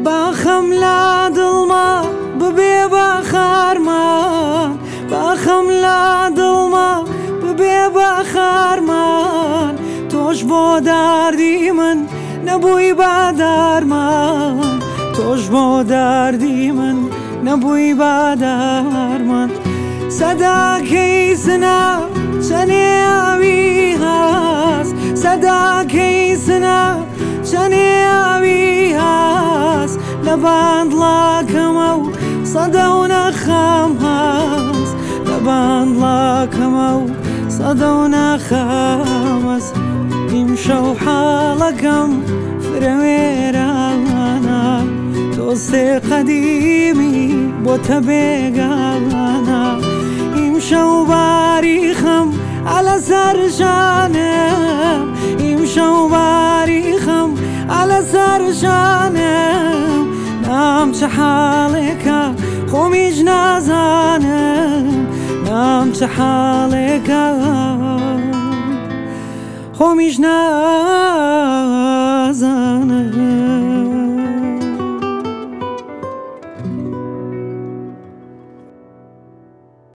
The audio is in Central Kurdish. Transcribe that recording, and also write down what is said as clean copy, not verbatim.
باخەم لا دڵما ببێ بە خارمان، باخەم لا دڵما ببێ بە خارمان، تۆش بۆ داردی من نەبووی بە دارمان، تۆش بۆ داردی من نەبووی بە دارمان. سەداکەی سنا چەنێ ئاوی هاست، سەداکەی سنا چەنێ ئاوی هاست، لە باندڵاکەمە و سەدە و نەخام هاست، لە باندڵاکەمە و سەدە و نەخام هاست. ئیمشەو حاڵەکەم فرەوێرانە، دۆستێ قەدیمی بۆتە بێگانە، ئیمشەو باریخەم ئەلە سەر شانم، ئیمشەو باریخەم ئەلە سەر شانم، نام چه حاڵێکە خۆمیش نازانم، نام چه حاڵێکە خۆمیش نازانم.